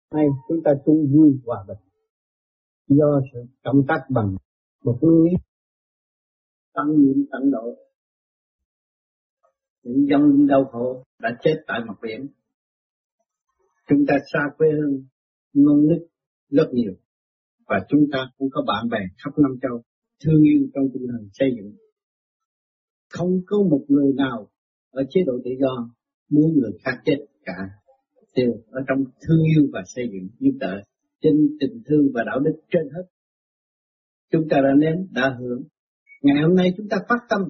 Nay chúng ta chung vui hòa bình do sự cộng tác bằng một nguyên lý tăng nhiệm tận độ. Những dân đau khổ đã chết tại mặt biển. Chúng ta xa quê hương non nứt rất nhiều và chúng ta cũng có bạn bè khắp năm châu thương yêu trong tinh thần xây dựng. Không có một người nào ở chế độ tự do muốn người khác chết cả, đều ở trong thương yêu và xây dựng giúp đỡ trên tình thương và đạo đức trên hết. Chúng ta đã nếm đã hưởng. Ngày hôm nay chúng ta phát tâm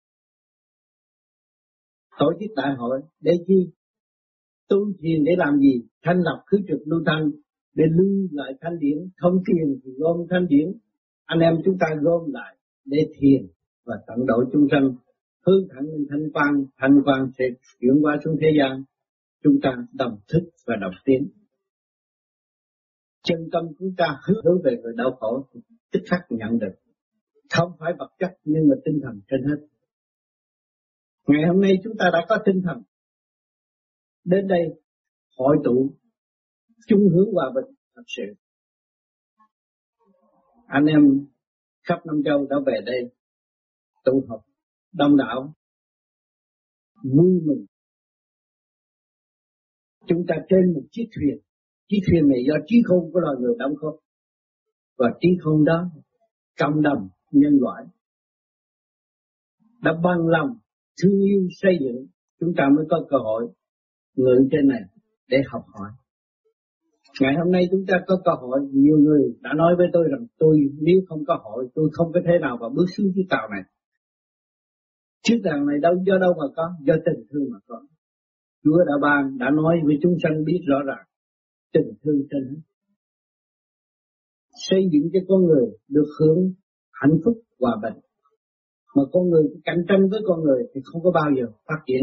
tổ chức đại hội để chi? Tu thiền để làm gì? Thanh lập khứ trực lưu thanh để lưu lại thanh điển. Không thiền thì gom thanh điển. Anh em chúng ta gom lại để thiền và tận độ chúng sanh, hướng thẳng lên thanh quan sẽ chuyển qua xuống thế gian. Chúng ta đồng thức và đồng tiến. Chân tâm chúng ta hướng về người đau khổ thì tức khắc nhận được. Không phải vật chất nhưng mà tinh thần trên hết. Ngày hôm nay chúng ta đã có tinh thần. Đến đây hội tụ chung hướng hòa bình thật sự. Anh em khắp năm châu đã về đây tụ họp đông đảo vui mừng. Chúng ta trên một chiếc thuyền này do trí khôn của loài người đóng góp, và trí khôn đó cộng đồng nhân loại đã bằng lòng thương yêu xây dựng, chúng ta mới có cơ hội ngự trên này để học hỏi. Ngày hôm nay chúng ta có cơ hội, nhiều người đã nói với tôi rằng nếu không có hội tôi không có thể nào mà bước xuống chiếc tàu này. Chiếc tàu này do đâu mà có? Do tình thương mà có. Chúa đã nói với chúng sanh biết rõ ràng tình thương trên hết. Xây dựng cho con người được hưởng hạnh phúc hòa bình. Mà con người cạnh tranh với con người thì không có bao giờ phát triển.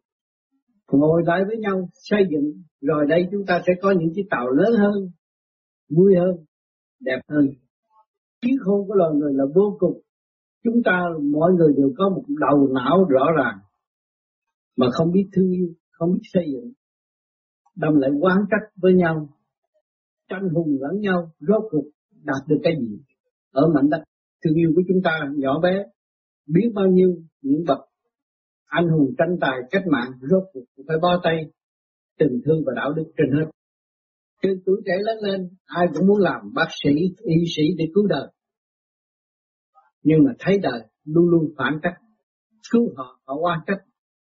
Ngồi lại với nhau xây dựng, rồi đây chúng ta sẽ có những chiếc tàu lớn hơn, vui hơn, đẹp hơn. Trí khôn của loài người là vô cùng. Chúng ta mọi người đều có một đầu não rõ ràng, mà không biết thương yêu, không biết xây dựng, đâm lại oán trách với nhau, tranh hùng lẫn nhau, rốt cuộc đạt được cái gì? Ở mảnh đất thương yêu của chúng ta nhỏ bé, biết bao nhiêu những bậc anh hùng tranh tài cách mạng, rốt cuộc phải bó tay tình thương và đạo đức trên hết. Từ tuổi trẻ lớn lên, ai cũng muốn làm bác sĩ, y sĩ để cứu đời, nhưng mà thấy đời luôn luôn phản trách, cứu họ oan trách,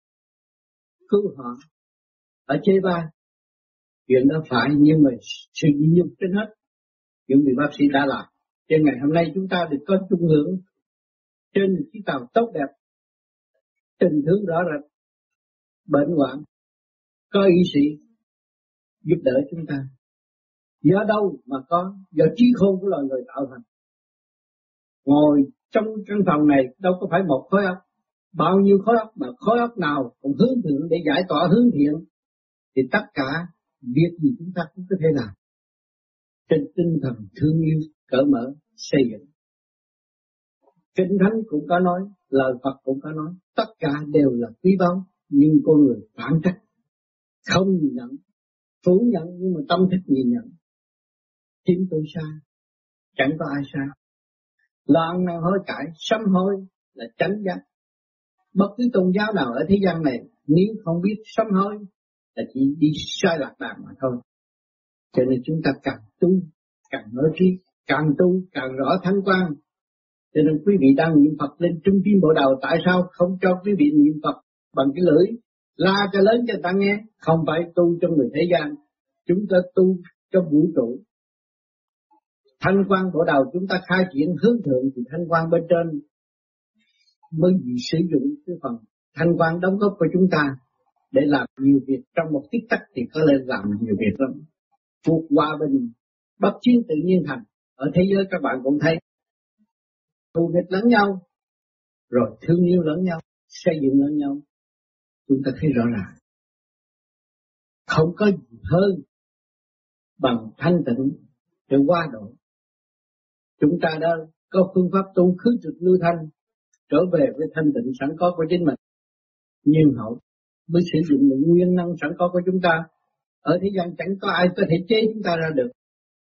cứu họ ở chê bai. Chuyện đó phải, nhưng mà sự nhịn nhục trên hết những vị bác sĩ đã làm. Trên ngày hôm nay chúng ta được có chung hưởng trên một chiếc tàu tốt đẹp, tình thương rõ rệt, bệnh hoạn, có y sĩ giúp đỡ chúng ta. Do đâu mà có? Do trí khôn của loài người tạo thành. Ngồi trong căn phòng này đâu có phải một khối óc, bao nhiêu khối óc, mà khối óc nào cũng hướng thượng để giải tỏa hướng thiện, thì tất cả việc gì chúng ta cũng có thể làm trên tinh thần thương yêu cởi mở xây dựng. Kinh Thánh cũng có nói, lời Phật cũng có nói, tất cả đều là quý báu, nhưng con người phản trách, không nhìn nhận, phủ nhận, nhưng mà tâm thức nhìn nhận. Chính tôi sai, chẳng có ai sai. Loạn năng hối cải, sám hối là chánh giác. Bất cứ tôn giáo nào ở thế gian này, nếu không biết sám hối là chỉ đi sai lạc đàn mà thôi. Cho nên chúng ta càng tu, càng mở trí, càng tu, càng rõ thánh quang. Cho nên quý vị đang niệm Phật lên trung tim bộ đầu, tại sao không cho quý vị niệm Phật bằng cái lưỡi, la cho lớn cho ta nghe? Không phải tu cho người thế gian, chúng ta tu cho vũ trụ. Thanh quan bộ đầu chúng ta khai triển hướng thượng, thì thanh quan bên trên mới sử dụng cái phần thanh quan đóng góp của chúng ta để làm nhiều việc. Trong một tích tắc thì có lên làm nhiều việc lắm. Cuộc hòa bình bất chiến tự nhiên thành. Ở thế giới các bạn cũng thấy thù địch lẫn nhau, rồi thương yêu lẫn nhau, xây dựng lẫn nhau. Chúng ta thấy rõ ràng không có gì hơn bằng thanh tịnh để qua độ. Chúng ta đã có phương pháp tu khứ trực lưu thanh, trở về với thanh tịnh sẵn có của chính mình. Nhưng hậu mới sử dụng những nguyên năng sẵn có của chúng ta Ở thế gian chẳng có ai có thể chế chúng ta ra được.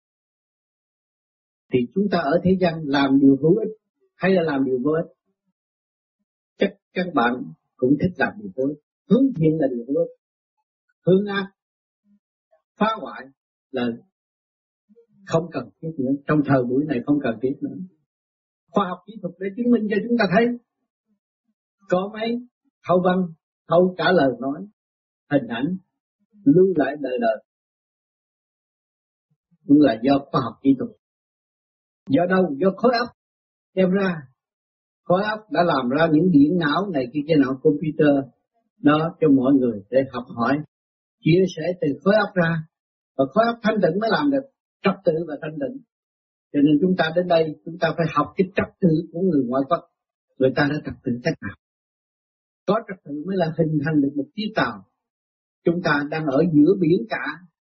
Thì chúng ta ở thế gian làm điều hữu ích hay là làm điều vô ích? Chắc các bạn cũng thích làm điều vô ích. Hướng thiện là điều vô ích. Hướng ác, phá hoại là không cần thiết nữa. Trong thời buổi này không cần thiết nữa. Khoa học kỹ thuật để chứng minh cho chúng ta thấy có mấy thâu văn, thâu cả lời nói, hình ảnh lưu lại đời đời, cũng là do khoa học kỹ thuật. Do đâu? Do khối óc đem ra. Khối óc đã làm ra những điện não này kia não computer đó cho mọi người để học hỏi, chia sẻ từ khối óc ra, và khối óc thanh tịnh mới làm được trật tự và thanh tịnh. Cho nên chúng ta đến đây chúng ta phải học cái trật tự của người ngoại quốc. Người ta đã trật tự cách nào? Có trật tự mới là hình thành được một chiếc tàu. Chúng ta đang ở giữa biển cả,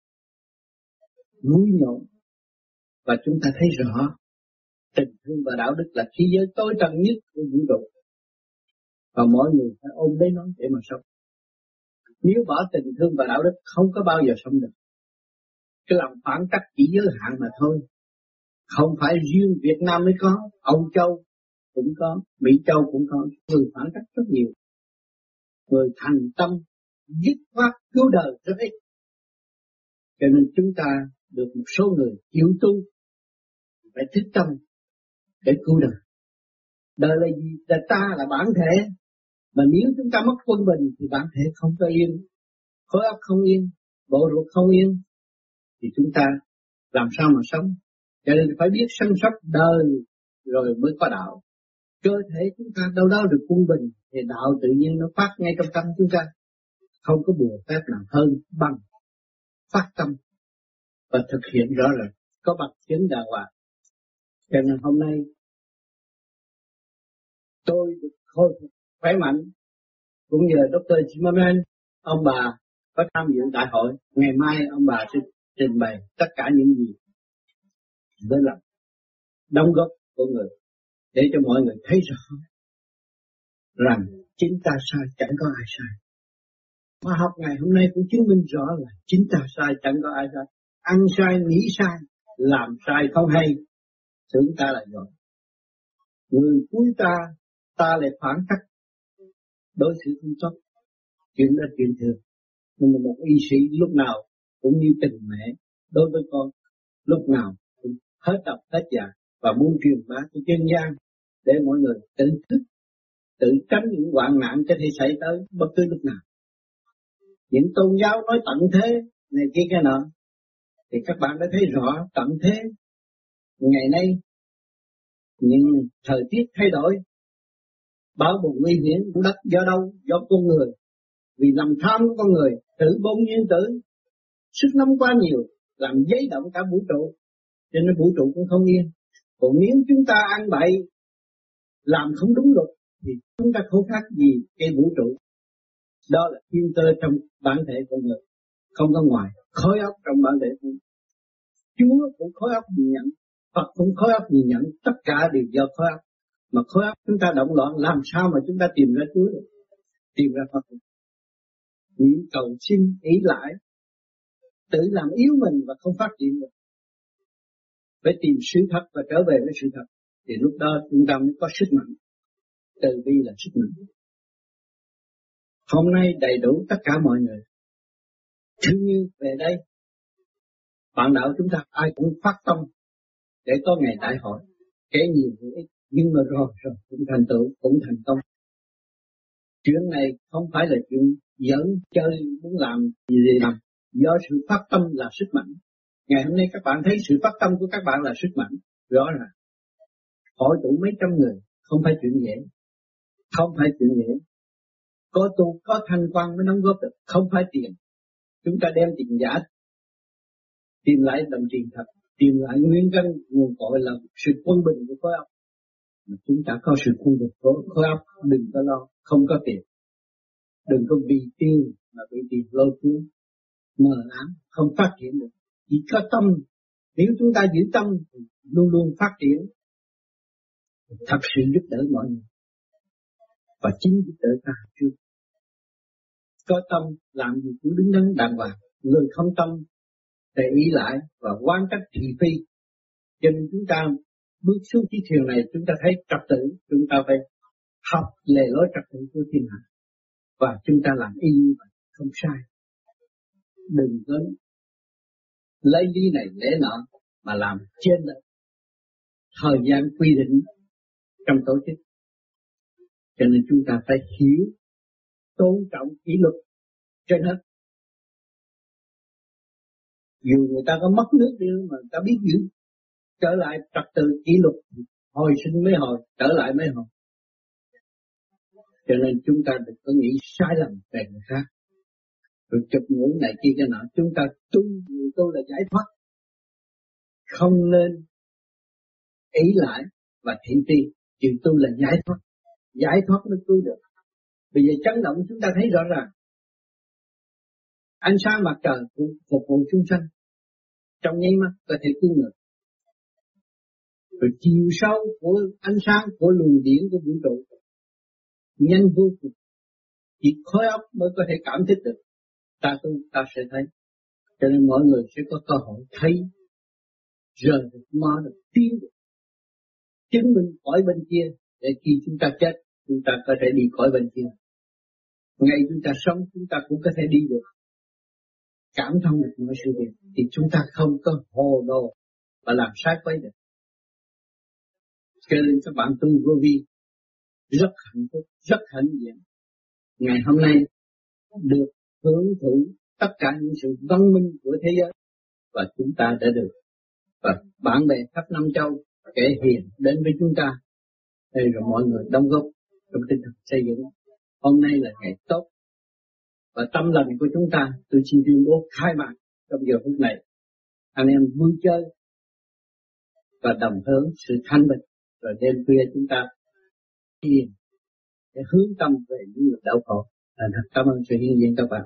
vui nhộn, và chúng ta thấy rõ tình thương và đạo đức là thế giới tối trần nhất của vũ trụ, và mỗi người phải ôm lấy nó để mà sống. Nếu bỏ tình thương và đạo đức không có bao giờ sống được. Cái lòng phản trắc chỉ giới hạn mà thôi. Không phải riêng Việt Nam mới có, Âu Châu cũng có, Mỹ Châu cũng có, người phản trắc rất nhiều. Người thành tâm, dứt khoát cứu đời rất ít. Cho nên chúng ta được một số người chịu tu, phải thích tâm để cứu đời. Đời là gì? Là ta là bản thể. Mà nếu chúng ta mất quân bình thì bản thể không có yên, khối óc không yên, bộ ruột không yên, thì chúng ta làm sao mà sống? Cho nên phải biết săn sóc đời rồi mới có đạo. Cơ thể chúng ta đâu đó được quân bình thì đạo tự nhiên nó phát ngay trong tâm chúng ta. Không có bùa phép nào hơn bằng phát tâm và thực hiện rõ ràng, có bằng chứng đàng hoàng. Cho nên hôm nay tôi được khôi phục khỏe mạnh, cũng nhờ Dr. Zimmerman, ông bà có tham dự đại hội. Ngày mai ông bà sẽ trình bày tất cả những gì với lòng đóng góp của người, để cho mọi người thấy rõ rằng chính ta sai chẳng có ai sai. Khoa học ngày hôm nay cũng chứng minh rõ là chính ta sai chẳng có ai sai. Ăn sai, nghĩ sai, làm sai không hay, tưởng ta là giỏi. Người cuối ta lại phản trắc, đối xử không tốt, chuyện đó chuyện thường. Nhưng mà một y sĩ lúc nào cũng như tình mẹ đối với con, lúc nào cũng hết độc hết dạ và muốn truyền bá cái chân gian để mọi người tự thức, tự tránh những hoạn nạn có thể xảy tới bất cứ lúc nào. Những tôn giáo nói tận thế này kia cái nọ thì các bạn đã thấy rõ tận thế ngày nay. Nhưng thời tiết thay đổi, bão bùng nguy hiểm của đất do đâu? Do con người. Vì lòng tham của con người, tự bôn nhiên tử, sức nóng quá nhiều, làm giấy động cả vũ trụ, cho nên vũ trụ cũng không yên. Còn nếu chúng ta ăn bậy, làm không đúng luật, thì chúng ta không khác gì cái vũ trụ. Đó là thiên tơ trong bản thể con người, không có ngoài, khối óc trong bản thể con người. Chúa cũng khối óc nhìn nhận, Phật cũng khối óc nhìn nhận, tất cả đều do khối óc. Mà khối óc chúng ta động loạn, làm sao mà chúng ta tìm ra Chúa được, tìm ra Phật được? Niệm cầu xin ý lại, tự làm yếu mình và không phát triển được. Phải tìm sự thật và trở về với sự thật, thì lúc đó chúng ta mới có sức mạnh. Từ bi là sức mạnh. Hôm nay đầy đủ tất cả mọi người thương như về đây. Bạn đạo chúng ta ai cũng phát tâm để có ngày đại hội, kể nhiều hữu ích, nhưng mà rồi cũng thành tựu, cũng thành công. Chuyện này không phải là chuyện giỡn chơi muốn làm gì làm, do sự phát tâm là sức mạnh. Ngày hôm nay các bạn thấy sự phát tâm của các bạn là sức mạnh, rõ ràng. Hội tụ mấy trăm người, không phải chuyện dễ, không phải chuyện dễ. Có tu, có thanh quan mới đóng góp được, không phải tiền. Chúng ta đem tiền giả, tìm lại đồng tiền thật, tìm lại nguyên căn nguồn cội là sự quân bình của khối óc. Mà chúng ta có sự quân bình của khối óc, đừng có lo, không có tiền. Đừng có vì tiền mà bị tiền lôi cuốn, mờ ám, không phát triển được. Chỉ có tâm, nếu chúng ta giữ tâm thì luôn luôn phát triển, thật sự giúp đỡ mọi người và chính giúp đỡ ta trước. Có tâm làm gì cũng đứng đắn đàng hoàng, người không tâm để ý lại và quan trách thị phi. Cho nên chúng ta bước xuống chiếc thuyền này, chúng ta thấy trật tự, chúng ta phải học lề lối trật tự của thiên hạ và chúng ta làm y như vậy không sai. Đừng có lấy lý này lẽ nọ mà làm trên lệch thời gian quy định trong tổ chức. Cho nên chúng ta phải hiểu, tôn trọng kỷ luật trên hết. Dù người ta có mất nước đi mà người ta biết giữ trở lại trật tự kỷ luật, hồi sinh mới hồi, trở lại mới hồi. Cho nên chúng ta đừng có nghĩ sai lầm về người khác, rồi chụp ngủ này kia cái nọ. Chúng ta tu, người tu là giải thoát, không nên ý lại và thị phi. Chữ tu là giải thoát mới tu được. Bây giờ chấn động chúng ta thấy rõ ràng, ánh sáng mặt trời cũng phục vụ chúng sanh, trong nháy mắt có thể cứu người. Rồi chiều sâu của ánh sáng của luồng điển của vũ trụ nhanh vô cùng, chỉ khối óc mới có thể cảm thức được. Ta tu ta sẽ thấy. Cho nên mọi người sẽ có cơ hội thấy, rời được ma được, tiến được, chứng minh khỏi bên kia, để khi chúng ta chết chúng ta có thể đi khỏi bên kia. Ngay chúng ta sống chúng ta cũng có thể đi được, cảm thông được mọi sự việc, thì chúng ta không có hồ đồ và làm sai quấy được. Cho nên các bạn tu vô vi rất hạnh phúc, rất hạnh diện. Ngày hôm nay được hưởng thụ tất cả những sự văn minh của thế giới và chúng ta đã được. Và bạn bè khắp năm châu kẻ hiền đến với chúng ta, đây rồi mọi người đóng góp trong tinh thần xây dựng. Hôm nay là ngày tốt và tâm lành của chúng ta, tôi xin tuyên bố khai mạc trong giờ phút này. Anh em vui chơi và đồng hưởng sự thanh bình, rồi đêm khuya chúng ta thiền để hướng tâm về những người đau khổ. Cảm ơn sự hiện diện các bạn.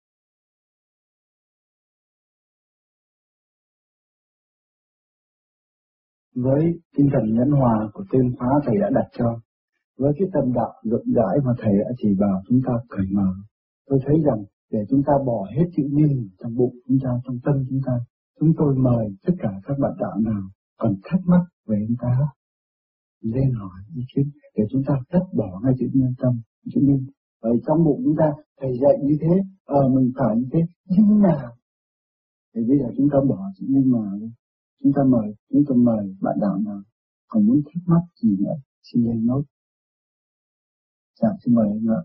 Với tinh thần nhẫn hòa của tiên khóa thầy đã đặt cho, với cái tâm đạo rộng rãi mà thầy đã chỉ bảo chúng ta cởi mở, tôi thấy rằng để chúng ta bỏ hết chữ nhưng trong bụng chúng ta, trong tâm chúng tôi mời tất cả các bạn đạo nào còn thắc mắc về chúng ta lên hỏi ý kiến để chúng ta cắt bỏ ngay chữ nhân tâm, chữ nhân. Ở trong bụng chúng ta thầy dạy như thế, mình phải như thế, nhưng nào thì bây giờ chúng ta bỏ chữ nhân mà chúng ta mời bạn đạo nào còn muốn thắc mắc gì nữa xin lên nốt. Dạ xin mời anh ạ.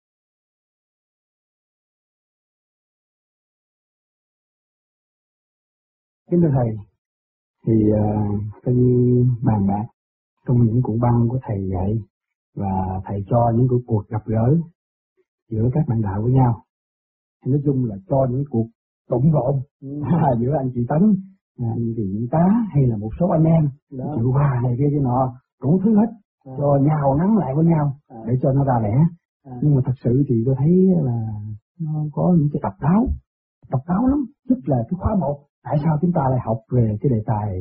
Kính thưa thầy, thì tôi bàn bạc trong những cuộn băng của thầy dạy và thầy cho những cuộc gặp gỡ giữa các bạn đạo với nhau. Nói chung là cho những cuộc đụng lộn giữa anh chị Tấn, anh chị Tá hay là một số anh em chịu hòa này kia nọ, đủ thứ hết, cho nhào nắng lại với nhau để cho nó ra lẽ. Nhưng mà thật sự thì tôi thấy là nó có những cái độc đáo lắm. Nhất là cái khóa 1, tại sao chúng ta lại học về cái đề tài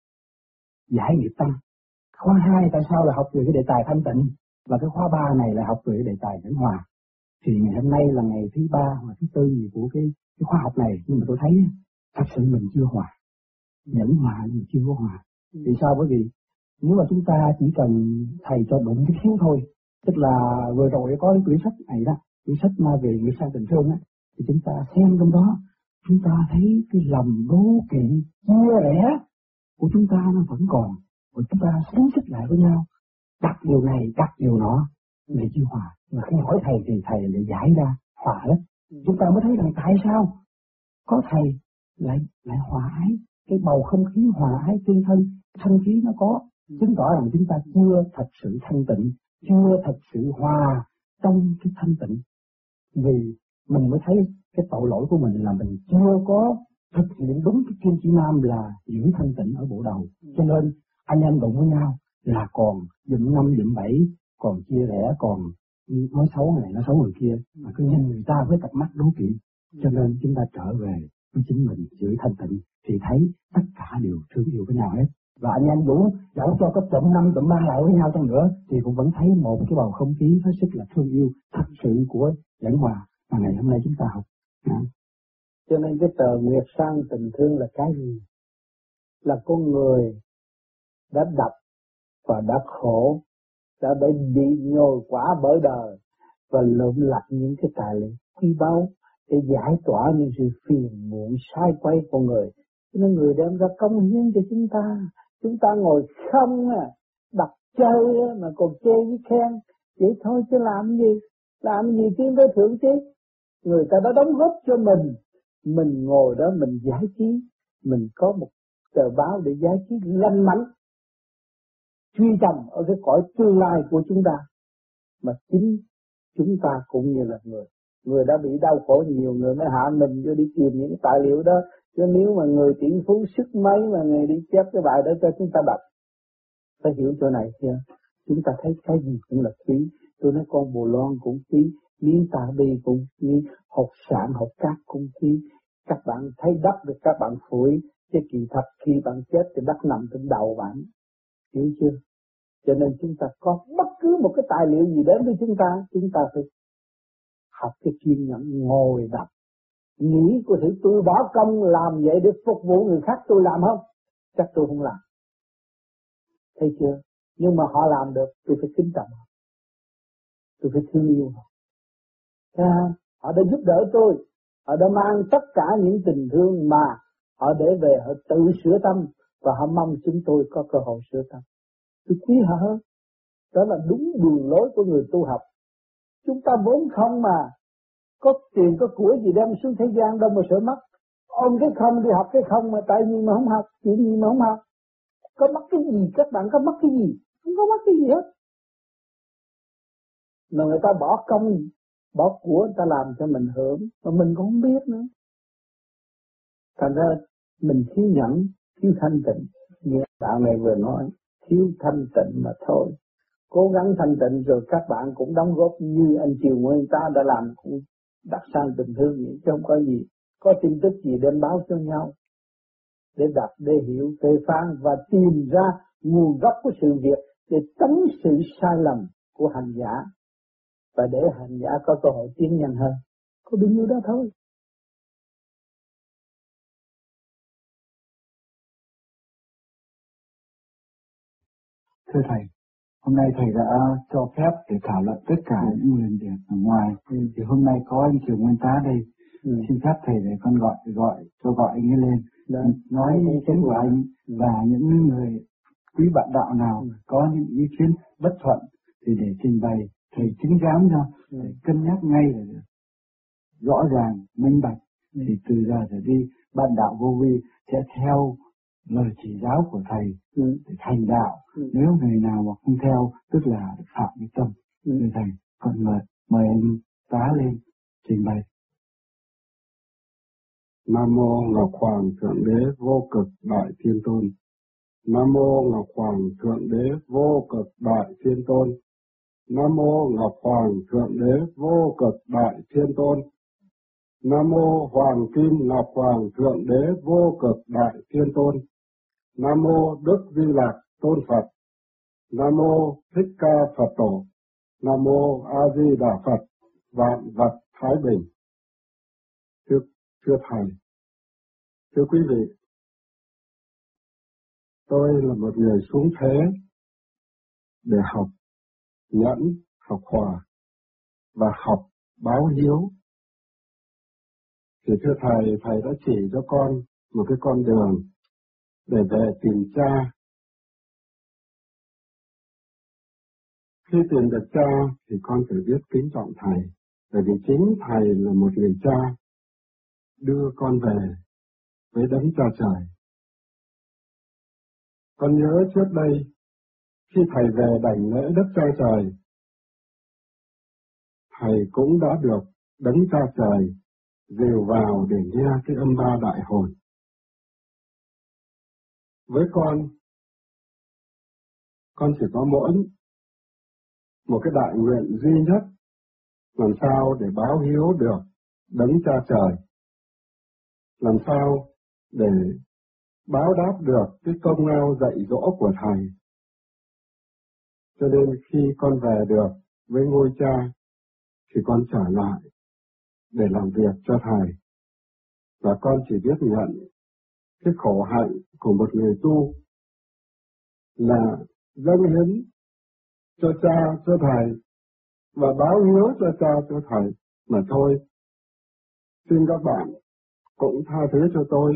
giải nghiệp tâm? Khóa 2 tại sao lại học về cái đề tài thanh tịnh? Và cái khóa 3 này lại học về cái đề tài nhẫn hòa. Thì ngày hôm nay là ngày thứ 3 và thứ 4 gì của cái khóa học này, nhưng mà tôi thấy thật sự mình chưa hòa. Nhẫn hòa nhưng chưa có hòa. Vì sao? Bởi vì nếu mà chúng ta chỉ cần thầy cho đụng chút xíu thôi, tức là vừa rồi có cái quyển sách này đó, quyển sách về người sang tình thương á, thì chúng ta xem trong đó, chúng ta thấy cái lòng đố kỵ, chia rẽ của chúng ta nó vẫn còn, và chúng ta xứng xích lại với nhau, đặt điều này, đặt điều nọ để chưa hòa. Mà khi hỏi thầy thì thầy lại giải ra hòa đó. Chúng ta mới thấy rằng tại sao có thầy lại hòa ái, cái bầu không khí hòa ái tương thân, thanh khí nó có, chứng tỏ rằng chúng ta chưa thật sự thanh tịnh, chưa thật sự hòa trong cái thanh tịnh. Vì mình mới thấy cái tội lỗi của mình là mình chưa có thực hiện đúng cái kim chỉ nam là giữ thanh tịnh ở bộ đầu. Cho nên anh em đụng với nhau là còn dụm 5 dụm 7, còn chia rẽ, còn nói xấu người này nói xấu người kia, mà cứ nhìn người ta với cặp mắt đố kỵ. Cho nên chúng ta trở về với chính mình giữ thanh tịnh thì thấy tất cả đều thương yêu với nhau hết. Và anh em dẫu cho có tụm 5 tụm 3 lại với nhau chăng nữa thì cũng vẫn thấy một cái bầu không khí hết sức là thương yêu thật sự của nhẫn hòa mà ngày hôm nay chúng ta học. Cho nên cái tờ Nguyệt Sang Tình Thương là cái gì? Là con người đã đập và đã khổ, đã bị nhồi quả bởi đời và lượm lặt những cái tài liệu quý báu để giải tỏa những sự phiền muộn sai quay của người. Cho nên người đem ra công hiến cho chúng ta. Chúng ta ngồi không đặt chơi mà còn chê với khen. Vậy thôi chứ làm gì? Làm gì tiến tới thượng chứ? Người ta đã đóng góp cho mình ngồi đó mình giải trí, mình có một tờ báo để giải trí lành mạnh, truy tầm ở cái cõi tương lai của chúng ta. Mà chính chúng ta cũng như là người đã bị đau khổ nhiều, người mới hạ mình vô đi tìm những cái tài liệu đó. Chứ nếu mà người tỷ phú sức mấy mà người đi chép cái bài đó cho chúng ta đọc, phải hiểu chỗ này chưa? Chúng ta thấy cái gì cũng là quý. Tôi nói con bồ loan cũng quý, miếng tạ bi cũng quý, hột sạn, hột cát cũng quý. Các bạn thấy đất được các bạn phủi, chứ kỳ thật khi bạn chết thì đất nằm trên đầu bạn. Hiểu chưa? Cho nên chúng ta có bất cứ một cái tài liệu gì đến với chúng ta phải học cái kiên nhẫn ngồi đọc. Nghĩ có thể tôi bỏ công làm vậy để phục vụ người khác, tôi làm không? Chắc tôi không làm. Thấy chưa? Nhưng mà họ làm được, tôi phải kính trọng họ. Tôi phải thương yêu họ. Họ đã giúp đỡ tôi. Họ đã mang tất cả những tình thương mà họ để về, họ tự sửa tâm. Và họ mong chúng tôi có cơ hội sửa tâm. Tôi quý họ hơn. Đó là đúng đường lối của người tu học. Chúng ta vốn không mà. Có tiền có của gì đem xuống thế gian đâu mà sợ mất. Ôm cái không đi học cái không mà tại nhiên mà không học. Chuyện gì mà không học. Có mất cái gì? Các bạn có mất cái gì? Không có mất cái gì hết. Mà người ta bỏ công, bỏ của người ta làm cho mình hưởng. Mà mình cũng không biết nữa. Thành ra mình thiếu nhẫn, thiếu thanh tịnh. Như bạn này vừa nói, thiếu thanh tịnh mà thôi. Cố gắng thanh tịnh rồi các bạn cũng đóng góp như anh Triều Nguyên ta đã làm, cũng đặt sang tình thương vậy chứ không có gì. Có tin tức gì đem báo cho nhau để đọc, để hiểu, phê phán và tìm ra nguồn gốc của sự việc để tránh sự sai lầm của hành giả và để hành giả có cơ hội tiến nhanh hơn. Có bao nhiêu đó thôi. Thưa Thầy, hôm nay Thầy đã cho phép để thảo luận tất cả những nguyên điểm ở ngoài. Thì hôm nay có anh Triều Nguyên Tá đây. Xin phép Thầy để con gọi anh ấy lên. Nói ý kiến của anh và những người quý bạn đạo nào có những ý kiến bất thuận thì để trình bày Thầy chứng giám cho, để cân nhắc ngay là được. Rõ ràng, minh bạch, thì từ giờ trở đi bạn đạo vô vi sẽ theo lời chỉ giáo của Thầy để thành đạo. Nếu người nào mà không theo tức là phạm cái tâm. Thưa Thầy, con mời anh Tá lên trình bày. Nam mô Ngọc Hoàng Thượng Đế Vô Cực Đại Thiên Tôn. Nam mô Ngọc Hoàng Thượng Đế Vô Cực Đại Thiên Tôn. Nam mô Ngọc Hoàng Thượng Đế Vô Cực Đại Thiên Tôn. Nam mô Hoàng Kim Ngọc Hoàng Thượng Đế Vô Cực Đại Thiên Tôn. Nam mô Đức Di Lạc Tôn Phật. Nam mô Thích Ca Phật Tổ. Nam mô A Di Đà Phật. Vạn vật thái bình. Thưa Thầy, thưa quý vị, tôi là một người xuống thế để học nhẫn, học hòa và học báo hiếu. Thì thưa Thầy, Thầy đã chỉ cho con một cái con đường để về tìm cha. Khi tìm được cha thì con phải biết kính trọng Thầy, bởi vì chính Thầy là một người cha đưa con về với đấng Cha Trời. Con nhớ trước đây, khi Thầy về đảnh lễ Đức Cha Trời, Thầy cũng đã được đấng Cha Trời dìu vào để nghe cái âm ba đại hồn. Với con chỉ có mỗi một cái đại nguyện duy nhất, làm sao để báo hiếu được đấng Cha Trời, làm sao để báo đáp được cái công lao dạy dỗ của Thầy. Cho nên khi con về được với ngôi cha, thì con trở lại để làm việc cho Thầy. và con chỉ biết nhận cái khổ hạnh của một người tu là dâng hiến cho cha, cho thầy và báo hiếu cho cha, cho thầy mà thôi. Xin các bạn cũng tha thứ cho tôi,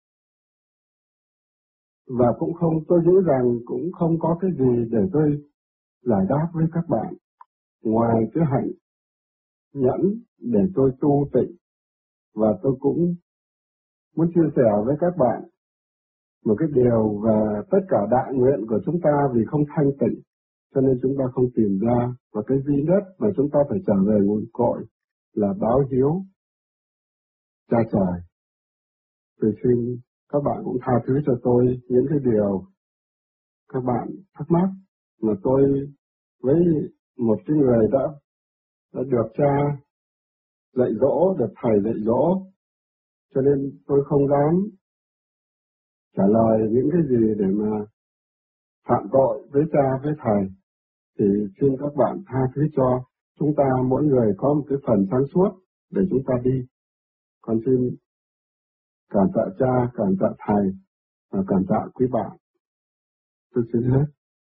và tôi nghĩ rằng cũng không có cái gì để tôi giải đáp với các bạn ngoài cái hạnh nhẫn để tôi tu tịnh. Và tôi cũng muốn chia sẻ với các bạn một cái điều về tất cả đại nguyện của chúng ta vì không thanh tịnh, cho nên chúng ta không tìm ra, và cái duy nhất mà chúng ta phải trở về nguồn cội là báo hiếu cha trời. Tôi xin các bạn cũng tha thứ cho tôi những cái điều các bạn thắc mắc mà tôi với một cái người đã được cha dạy dỗ, được thầy dạy dỗ, cho nên tôi không dám trả lời những cái gì để mà phạm tội với cha, với thầy. Thì xin các bạn tha thứ cho chúng ta, mỗi người có một cái phần sáng suốt để chúng ta đi. Con xin cảm tạ cha, cảm tạ thầy và cảm tạ quý bạn. Tôi xin hết.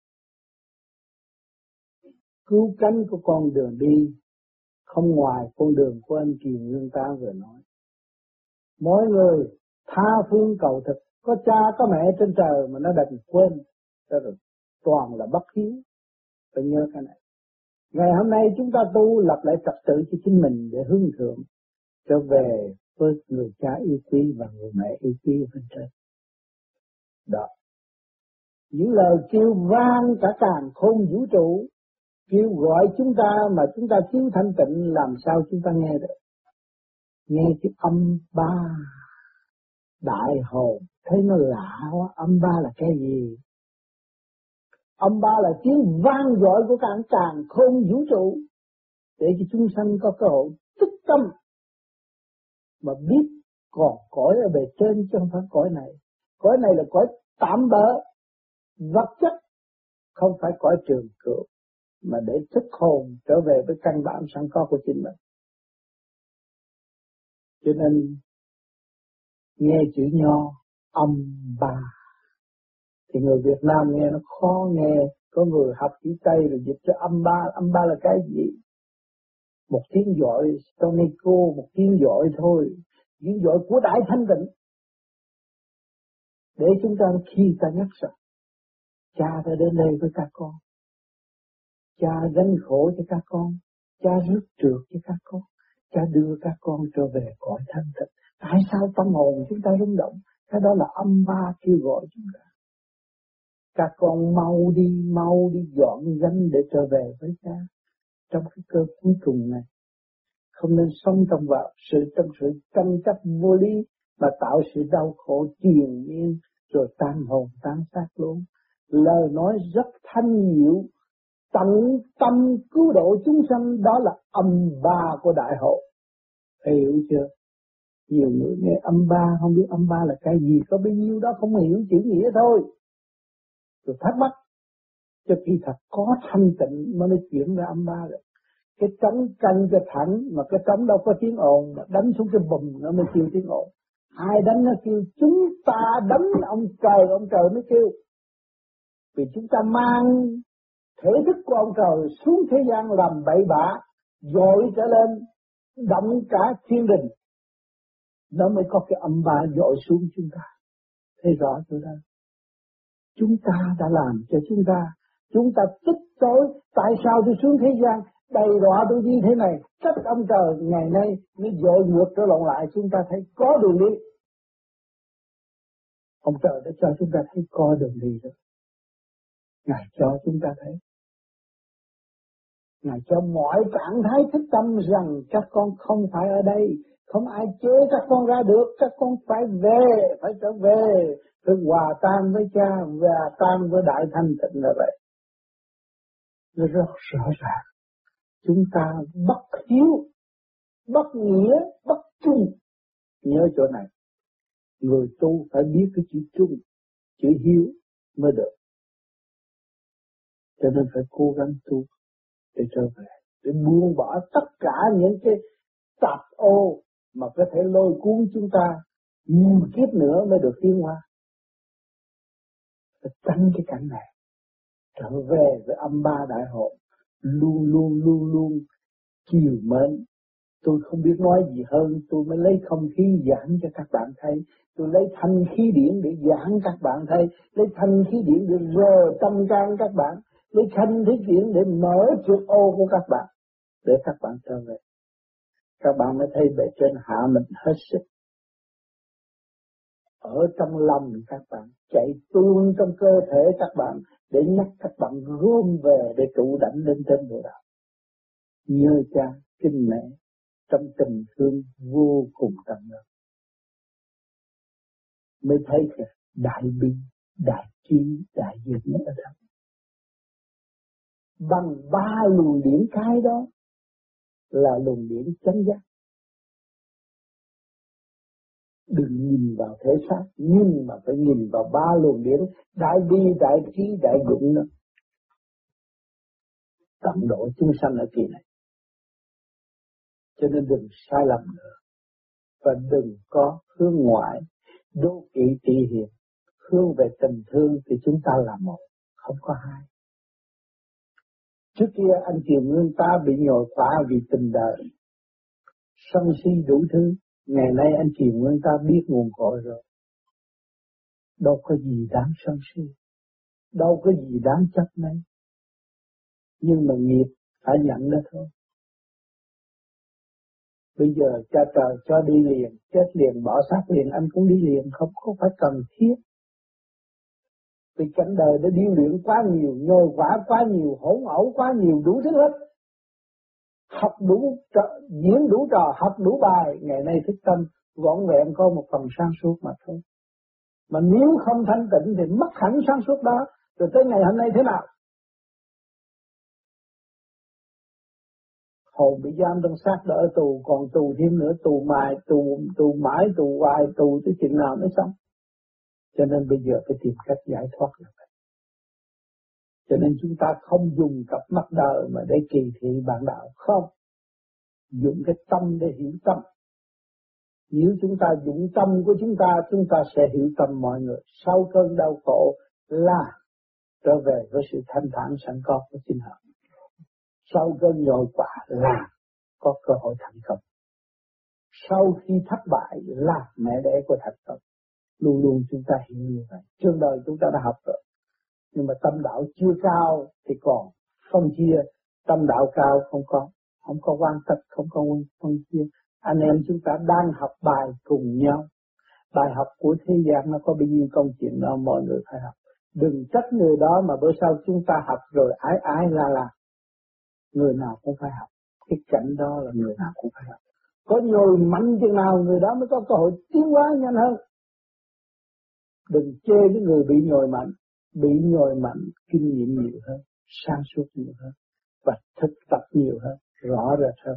Cứu cánh của con đường đi không ngoài con đường của anh Kiều Nguyên ta vừa nói. Mỗi người tha phương cầu thực, có cha có mẹ trên trời mà nó đành quên, rồi toàn là bất hiếu. Phải nhớ cái này. Ngày hôm nay chúng ta tu lập lại trật tự cho chính mình để hướng thượng, trở về với người cha yêu quý và người mẹ yêu quý ở bên trên. Đó. Những lời kêu vang cả càn khôn vũ trụ, kêu gọi chúng ta mà chúng ta thiếu thanh tịnh, làm sao chúng ta nghe được? Nghe cái âm ba đại hồn thấy nó lạ quá. Âm ba là cái gì? Âm ba là tiếng vang dội của càn khôn vũ trụ, để cho chúng sanh có cơ hội tích tâm mà biết còn cõi ở bề trên chứ không phải cõi này. Cõi này là cõi tạm bợ, vật chất, không phải cõi trường cửu, mà để thức hồn trở về với căn bản sẵn có của chính mình. Cho nên nghe chữ nho âm ba thì người Việt Nam nghe nó khó nghe. Có người học chữ Tây rồi dịch cho âm ba là cái gì? Một tiếng gọi Tonico, một tiếng gọi thôi, tiếng gọi của đại thanh tịnh. Để chúng ta khi ta nhắc rằng cha đã đến đây với các con, cha gánh khổ cho các con, cha rước trượt cho các con, cha đưa các con trở về cõi thanh tịnh. Tại sao tâm hồn chúng ta rung động? Cái đó là âm ba kêu gọi chúng ta. Các con mau đi dọn gánh để trở về với cha. Trong cái cơ cuối cùng này, không nên sống trong sự tranh chấp vô lý mà tạo sự đau khổ triền miên rồi tan hồn tan xác luôn. Lời nói rất thanh diệu, tận tâm cứu độ chúng sanh, đó là âm ba của đại hộ. Hiểu chưa? Nhiều người nghe âm ba không biết âm ba là cái gì, có bấy nhiêu đó không hiểu chữ nghĩa thôi, rồi thắc mắc. Cho khi thật có thanh tịnh mới chuyển ra âm ba được. Cái trống canh cho thẳng mà cái trống đâu có tiếng ồn, mà đánh xuống cái bùm nó mới kêu tiếng ồn. Ai đánh nó kêu chúng ta đánh ông trời mới kêu. Vì chúng ta mang thể thức của ông trời xuống thế gian làm bậy bạ, dội trở lên, động cả thiên đình, nó mới có cái âm ba dội xuống chúng ta. Thấy rõ chưa đó? Chúng ta đã làm cho chúng ta tích tối. Tại sao tôi xuống thế gian đầy đọa tôi như thế này? Trách ông trời ngày nay mới dội ngược trở lại. Chúng ta thấy có đường đi. Ông trời đã cho chúng ta thấy có đường đi rồi. Ngài cho chúng ta thấy. Ngài cho mọi trạng thái thức tâm rằng các con không phải ở đây, không ai chế các con ra được, các con phải trở về, phải hòa tan với cha và tan với đại thanh tịnh là vậy. Nó rất rõ ràng. Chúng ta bất hiếu, bất nghĩa, bất trung. Nhớ chỗ này, người tu phải biết cái chữ trung, chữ hiếu mới được. Cho nên phải cố gắng tu để trở về, để buông bỏ tất cả những cái tạp ô mà có thể lôi cuốn chúng ta nhiều kiếp nữa mới được tiến hóa. Phải tránh cái cảnh này, trở về với âm ba đại hội, luôn luôn chiều mến. Tôi không biết nói gì hơn, tôi mới lấy không khí giảng cho các bạn thấy. Tôi lấy thanh khí điển để giảng các bạn thấy, lấy thanh khí điển để rờ tâm can các bạn, lấy thanh khí điển để mở trượt ô của các bạn, để các bạn trở về. Các bạn mới thấy bề trên hạ mình hết sức. Ở trong lòng các bạn, chạy tuôn trong cơ thể các bạn, để nhắc các bạn gom về để trụ đảnh lên trên bộ đạo. Nhớ cha, kinh mẹ, trong tình thương vô cùng tận lớn, mới thấy cái đại bi, đại trí, đại dũng ở đó. Bằng ba luồng điển cái đó là luồng điển chánh giác. Đừng nhìn vào thể xác, nhưng mà phải nhìn vào ba luồng điển đại bi, đại trí, đại dũng đó. Tận độ chúng sanh ở kỳ này. Cho nên đừng sai lầm nữa. Và đừng có hướng ngoại, đố kỵ tị hiềm. Hướng về tình thương thì chúng ta là một, không có hai. Trước kia anh chiều nguyên ta bị nhồi quả vì tình đời, sân si đủ thứ. Ngày nay anh chiều nguyên ta biết nguồn cội rồi. Đâu có gì đáng sân si, đâu có gì đáng chấp mấy. Nhưng mà nghiệp phải nhận đó thôi. Bây giờ cha trời cho đi liền, chết liền, bỏ xác liền, anh cũng đi liền, không có phải cần thiết. Vì cảnh đời đã điêu luyện quá nhiều, nhồi quả quá nhiều, hỗn ẩu quá nhiều, đủ thứ hết. Học đủ diễn đủ trò, học đủ bài, ngày nay thức tâm vỏn vẹn có một phần sáng suốt mà thôi. Mà nếu không thanh tịnh thì mất hẳn sáng suốt đó, rồi tới ngày hôm nay thế nào? Hồn bị giam trong xác đỡ tù, còn tù thêm nữa, tù mãi, tù hoài, tù tới chừng nào mới xong. Cho nên bây giờ phải tìm cách giải thoát được. Cho nên chúng ta không dùng cặp mắt đời mà để kỳ thị bạn đạo, không. Dùng cái tâm để hiểu tâm. Nếu chúng ta dụng tâm của chúng ta sẽ hiểu tâm mọi người. Sau cơn đau khổ là trở về với sự thanh thản sẵn có của chính họ. Sau cơn nhồi quả là có cơ hội thành công. Sau khi thất bại là mẹ đẻ của thành công. Luôn luôn chúng ta hiểu như vậy. Trường đời chúng ta đã học rồi. Nhưng mà tâm đạo chưa cao thì còn phân chia. Tâm đạo cao không có quan tất, không có phân chia. Anh em chúng ta đang học bài cùng nhau. Bài học của thế gian nó có bao nhiêu công chuyện đó mọi người phải học. Đừng trách người đó mà bữa sau chúng ta học rồi ái la. Người nào cũng phải học. Cái cảnh đó là người nào cũng phải học. Có nhồi mạnh chừng nào người đó mới có cơ hội tiến hóa nhanh hơn. Đừng chê cái người bị nhồi mạnh. Bị nhồi mạnh kinh nghiệm nhiều hơn, sáng suốt nhiều hơn và thực tập nhiều hơn, rõ rệt hơn.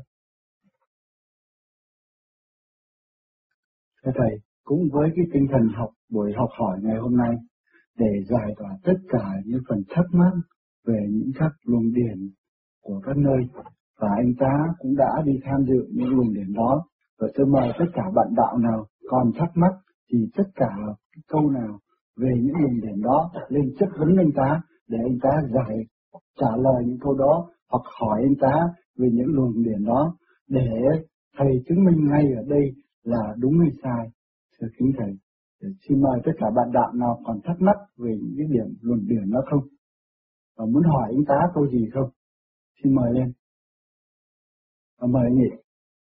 Thầy, cũng với cái tinh thần buổi học hỏi ngày hôm nay để giải tỏa tất cả những phần thắc mắc về những các luồng điển của các nơi, và anh ta cũng đã đi tham dự những luồng điển đó. Và tôi mời tất cả bạn đạo nào còn thắc mắc thì tất cả câu nào về những luồng điển đó lên chất vấn anh ta để anh ta trả lời những câu đó, hoặc hỏi anh ta về những luồng điển đó để thầy chứng minh ngay ở đây là đúng hay sai. Thưa kính thầy, xin mời tất cả bạn đạo nào còn thắc mắc về những cái luồng điển đó không, và muốn hỏi anh ta câu gì không, xin mời lên. Mời anh chị.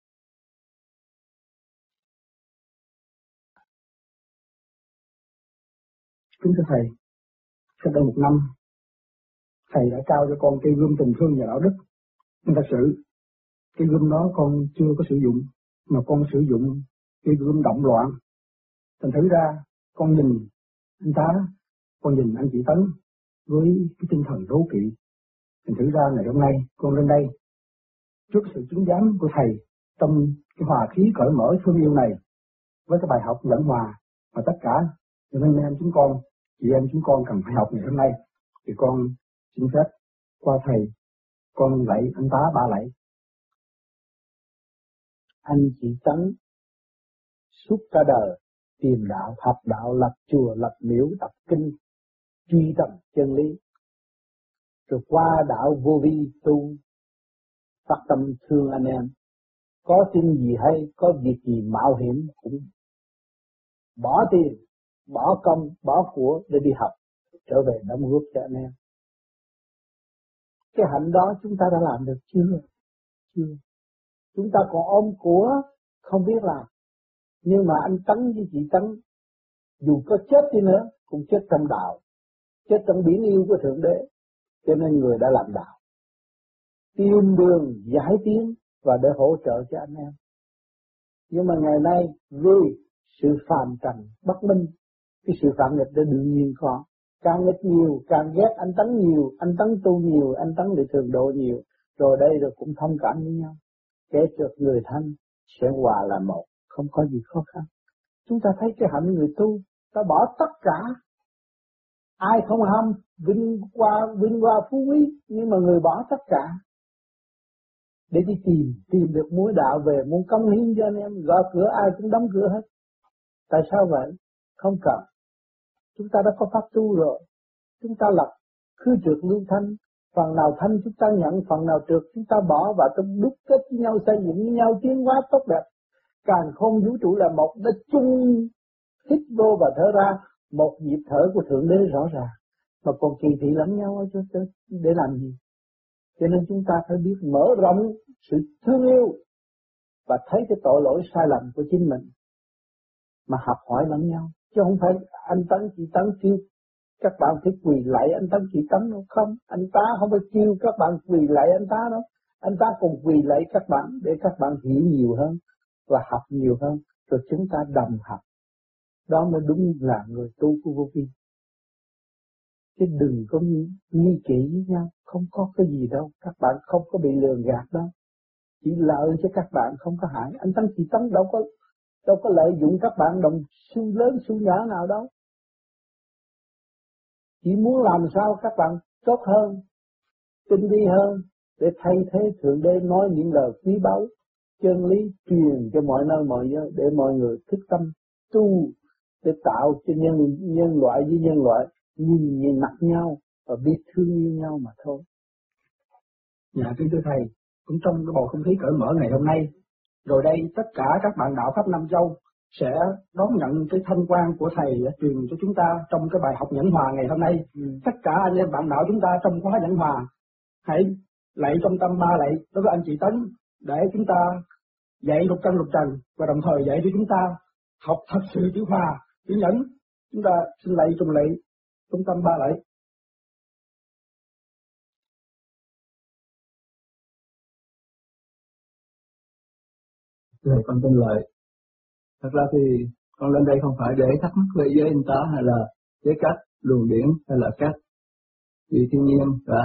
Kính thưa thầy, cách đây 1 năm, thầy đã trao cho con cây gươm tình thương và đạo đức. Nhưng thật sự, cây gươm đó con chưa có sử dụng, mà con sử dụng cây gươm động loạn. Thành thử ra, con nhìn anh tá, con nhìn anh chị Tấn với cái tinh thần đố kỵ. Thành thử ra ngày hôm nay, con lên đây, trước sự chứng giám của thầy, trong cái hòa khí cởi mở thương yêu này, với cái bài học nhẫn hòa, và tất cả những anh em chúng con, chị em chúng con cần phải học ngày hôm nay, thì con xin phép qua thầy, con lạy anh tá 3 lạy. Anh chị Tấn suốt cả đời, tìm đạo, học đạo, lập chùa, lập miếu, đọc kinh, truy tầm chân lý. Rồi qua đạo vô vi tu, phát tâm thương anh em. Có tin gì hay, có việc gì mạo hiểm cũng bỏ tiền, bỏ công, bỏ của để đi học, trở về đóng góp cho anh em. Cái hạnh đó chúng ta đã làm được chưa? Chưa. Chúng ta còn ôm của, không biết làm. Nhưng mà anh Tấn với chị Tấn, dù có chết đi nữa, cũng chết trong đạo, chết trong biển yêu của Thượng Đế. Cho nên người đã làm đạo, tìm đường giải tiến và để hỗ trợ cho anh em. Nhưng mà ngày nay vì sự phàm trần bất minh, cái sự phạm nghịch đó đương nhiên có. Càng nghịch nhiều, càng ghét anh Tấn nhiều, anh Tấn tu nhiều, anh Tấn để thường độ nhiều, rồi đây rồi cũng thông cảm với nhau. Kẻ trượt người thân sẽ hòa là một, không có gì khó khăn. Chúng ta thấy cái hạnh người tu, ta bỏ tất cả. Ai không ham vinh hoa phú quý, nhưng mà người bỏ tất cả để đi tìm được mối đạo về, muốn cống hiến cho anh em, gõ cửa ai cũng đóng cửa hết. Tại sao vậy? Không cần. Chúng ta đã có pháp tu rồi. Chúng ta lập khứ trượt lưu thanh, phần nào thanh chúng ta nhận, phần nào trượt chúng ta bỏ, và chúng đúc kết với nhau, xây dựng với nhau, tiến hóa tốt đẹp. Càn khôn vũ trụ là một, đã chung hít vô và thở ra, một nhịp thở của Thượng Đế rõ ràng, mà còn kỳ thị lẫn nhau ở chỗ để làm gì? Cho nên chúng ta phải biết mở rộng sự thương yêu và thấy cái tội lỗi sai lầm của chính mình, mà học hỏi lẫn nhau, chứ không phải anh Tấn chị Tấn kêu các bạn phải quỳ lạy anh Tấn chị Tấn đâu. Không, anh ta không phải kêu các bạn quỳ lạy anh ta đâu, anh ta cùng quỳ lạy các bạn để các bạn hiểu nhiều hơn và học nhiều hơn, rồi chúng ta đồng học. Đó mới đúng là người tu của vô vi. Chứ đừng có nghi kỵ với nhau, không có cái gì đâu, các bạn không có bị lường gạt đâu, chỉ lợi cho các bạn, không có hại. Anh Tấn chị Tấn đâu có lợi dụng các bạn đồng xu lớn xu nhỏ nào đâu, chỉ muốn làm sao các bạn tốt hơn, tinh vi hơn, để thay thế Thượng Đế nói những lời quý báu, chân lý truyền cho mọi nơi mọi giới, để mọi người thức tâm tu, để tạo cho nhân loại với nhân loại nhìn mặt nhau và biết thương yêu nhau mà thôi. Dạ kính thưa thầy, cũng trong cái bầu không khí cởi mở ngày hôm nay, rồi đây tất cả các bạn đạo Pháp Nam Châu sẽ đón nhận cái thanh quan của thầy đã truyền cho chúng ta trong cái bài học nhẫn hòa ngày hôm nay. Tất cả anh em bạn đạo chúng ta trong khóa nhẫn hòa hãy lạy trong tâm ba lạy đối với anh chị Tấn, để chúng ta dạy lục căn lục trần, và đồng thời dạy cho chúng ta học thật sự chữ hòa, chữ nhẫn. Chúng ta xin lạy trong tâm ba lạy. Thầy con tin lợi. Thật ra thì con lên đây không phải để thắc mắc về giới anh ta, hay là với các luồng điển, hay là các vị thiên nhiên đã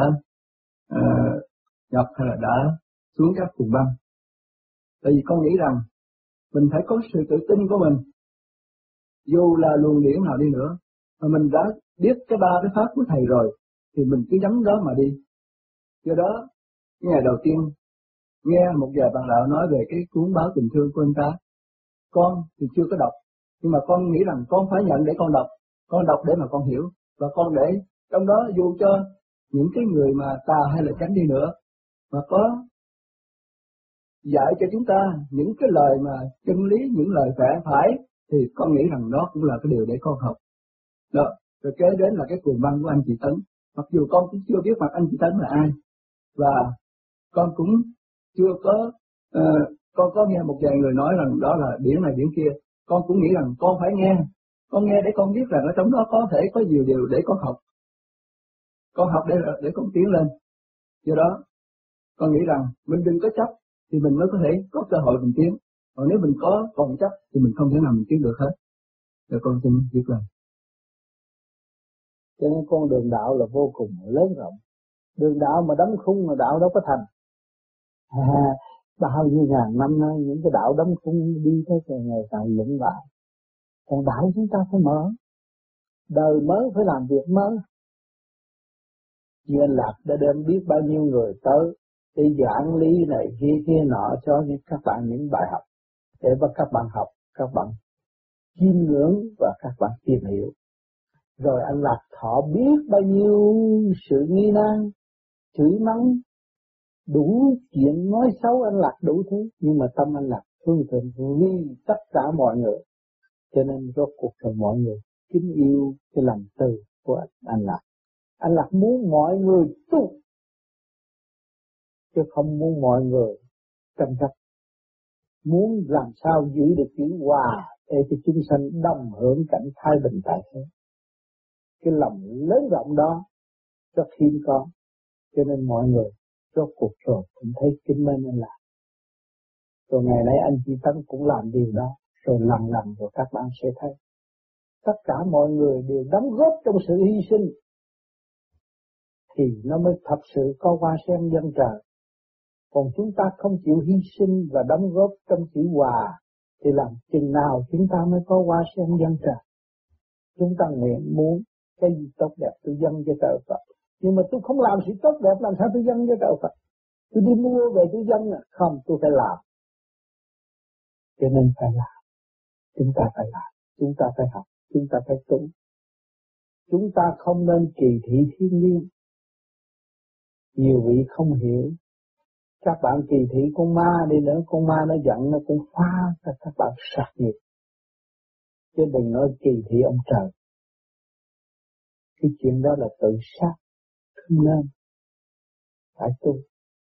nhập hay là đã xuống các vùng băng. Tại vì con nghĩ rằng mình phải có sự tự tin của mình, dù là luồng điển nào đi nữa, mà mình đã biết cái ba cái pháp của thầy rồi thì mình cứ nhắm đó mà đi. Do đó ngày đầu tiên nghe một vài bạn đạo nói về cái cuốn báo tình thương của anh ta, con thì chưa có đọc, nhưng mà con nghĩ rằng con phải nhận để con đọc để mà con hiểu, và con để trong đó dù cho những cái người mà tà hay là chánh đi nữa mà có dạy cho chúng ta những cái lời mà chân lý, những lời phải, thì con nghĩ rằng đó cũng là cái điều để con học. Đó, rồi kế đến là cái cuồng băng của anh chị Tấn. Mặc dù con cũng chưa biết mặt anh chị Tấn là ai, và con cũng chưa có, con có nghe một vài người nói rằng đó là điển này điển kia. Con cũng nghĩ rằng con phải nghe, con nghe để con biết rằng ở trong đó có thể có nhiều điều để con học. Con học để con tiến lên. Do đó, con nghĩ rằng mình đừng có chấp thì mình mới có thể có cơ hội mình tiến. Còn nếu mình còn chấp thì mình không thể nào mình tiến được hết. Rồi con xin viết lên. Cho nên con đường đạo là vô cùng lớn rộng. Đường đạo mà đóng khung mà đạo đâu có thành. Bao nhiêu ngàn năm nay những cái đạo đóng khung đi tới ngày càng lũng lại. Còn đạo chúng ta phải mở. Đời mới phải làm việc mới. Duyên Lạc đã đem biết bao nhiêu người tới để giảng lý này kia nọ cho các bạn những bài học, để các bạn học, các bạn chiêm ngưỡng và các bạn tìm hiểu. Rồi anh Lạc Thọ biết bao nhiêu sự nghi nan, chửi mắng, đủ chuyện nói xấu anh Lạc đủ thứ, nhưng mà tâm anh Lạc thương thượng vì tất cả mọi người. Cho nên rốt cuộc rồi mọi người kính yêu cái lòng từ của anh Lạc. Anh Lạc muốn mọi người tu, chứ không muốn mọi người tranh chấp. Muốn làm sao giữ được chữ hòa để cho chúng sanh đồng hưởng cảnh thái bình tại thế. Cái lòng lớn rộng đó rất hiếm có, cho nên mọi người rốt cuộc rồi cũng thấy kính mến anh Lạc. Rồi ngày nay anh Chi Tấn cũng làm điều đó, rồi lần lần rồi các bạn sẽ thấy. Tất cả mọi người đều đóng góp trong sự hy sinh, thì nó mới thật sự có hoa sen dân trời. Còn chúng ta không chịu hy sinh và đóng góp trong chữ hòa, thì làm chừng nào chúng ta mới có hoa sen dân trời. Chúng ta nguyện muốn cái gì tốt đẹp tôi dâng cho trời Phật, nhưng mà tôi không làm sự tốt đẹp làm sao tôi dâng cho trời Phật. Tôi đi mua về tôi dâng à? Không, tôi phải làm. Cho nên phải làm. Chúng ta phải làm, chúng ta phải học, chúng ta phải tu. Chúng ta không nên kỳ thị thiên liêng. Nhiều vị không hiểu. Các bạn kỳ thị con ma đi nữa, con ma nó giận nó cũng phá các bạn sát nghiệp. Chứ đừng nói kỳ thị ông trời. Cái chuyện đó là tự sát, không nên. Phải tu.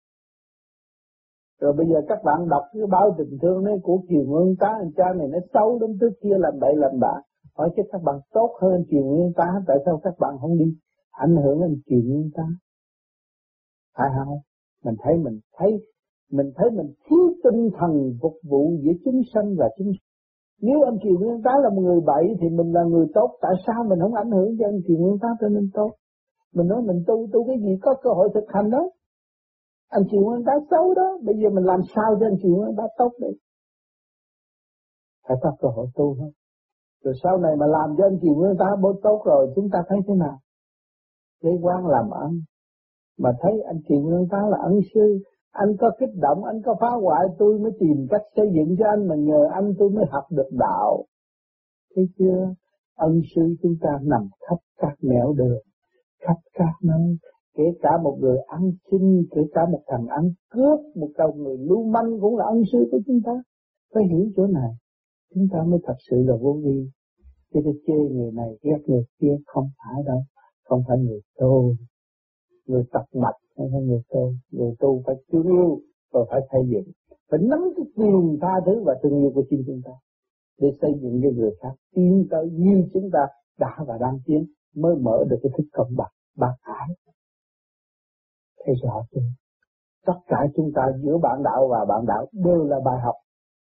Rồi bây giờ các bạn đọc cái báo tình thương này của Kiều Nguyên Tá, anh cha này nó xấu lắm, trước kia làm bậy làm bạ. Hỏi chứ các bạn tốt hơn Kiều Nguyên Tá, tại sao các bạn không đi ảnh hưởng đến Kiều Nguyên Tá? Phải không? Mình thấy mình thiếu tinh thần phục vụ giữa chúng sanh và chúng sanh. Nếu anh Kiều Nguyên Tá là một người bậy thì mình là người tốt, tại sao mình không ảnh hưởng cho anh Kiều Nguyên Tá trở nên tốt? Mình nói mình tu cái gì có cơ hội thực hành đó. Anh Kiều Nguyên Tá xấu đó, bây giờ mình làm sao cho anh Kiều Nguyên Tá tốt đi? Phải có cơ hội tu thôi. Rồi sau này mà làm cho anh Kiều Nguyên Tá tốt rồi, chúng ta thấy thế nào? Lấy quan làm ân. Mà thấy anh Kiều Nguyên Tá là ân sư, anh có kích động, anh có phá hoại, tôi mới tìm cách xây dựng cho anh, mà nhờ anh tôi mới học được đạo. Thấy chưa? Ân sư chúng ta nằm khắp các nẻo đường, khắp các nơi, kể cả một người ăn xin, kể cả một thằng ăn cướp, một câu người lưu manh cũng là ân sư của chúng ta. Phải hiểu chỗ này, chúng ta mới thật sự là vô vi. Chứ để chê người này ghét người kia không phải đâu, không phải người tu. Người tập mạch hay là người tu phải thương yêu và phải thay dựng, phải nắm cái quyền tha thứ và thương yêu của chính chúng ta để xây dựng cho người khác tiến tới như chúng ta đã và đang tiến, mới mở được cái thức công bằng bác ái. Thấy rõ chưa? Tất cả chúng ta giữa bạn đạo và bạn đạo đều là bài học.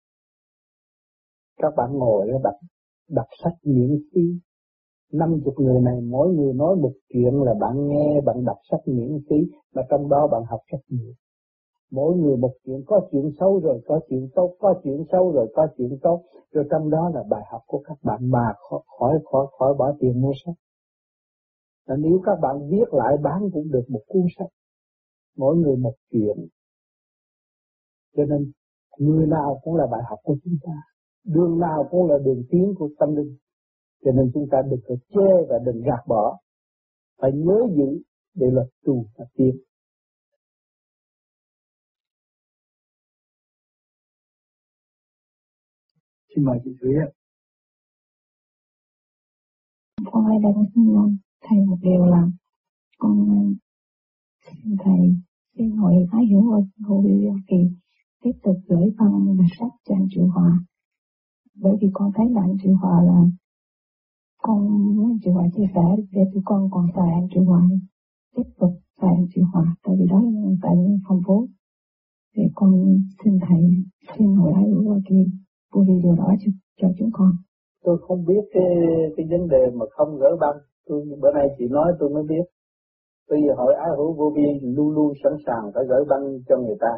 Các bạn ngồi đó đọc sách miễn phí, 50 người này mỗi người nói một chuyện là bạn nghe, bạn đọc sách miễn phí, mà trong đó bạn học rất nhiều. Mỗi người một chuyện, có chuyện xấu rồi có chuyện tốt, có chuyện xấu rồi có chuyện tốt, rồi trong đó là bài học của các bạn mà khỏi bỏ tiền mua sách. Và nếu các bạn viết lại bán cũng được một cuốn sách, mỗi người một chuyện. Cho nên người nào cũng là bài học của chúng ta, đường nào cũng là đường tiến của tâm linh. Cho nên chúng ta đừng có chê và đừng gạt bỏ, phải nhớ giữ để là tu và tiến. Xin mời chị Thúy ạ. Con ở đây xin thầy một điều là con xin thầy xin hội Thái Hiểu Vô Vi Kỳ tiếp tục gửi văn và sách cho anh Triệu Hòa, bởi vì con thấy là anh Triệu Hòa là con muốn anh Triệu Hòa chia sẻ để tụi con còn xài anh Triệu Hòa, tiếp tục xài anh Triệu Hòa, tại vì đó là tài nguyên phong phú. Thì con xin thầy xin hội Thái Hiểu Vô Vi điều đó cho chúng con. Tôi không biết cái vấn đề mà không gỡ băng. Bữa nay chị nói tôi mới biết. Bây giờ hội Ái Hữu Vô Vi luôn luôn sẵn sàng phải gỡ băng cho người ta.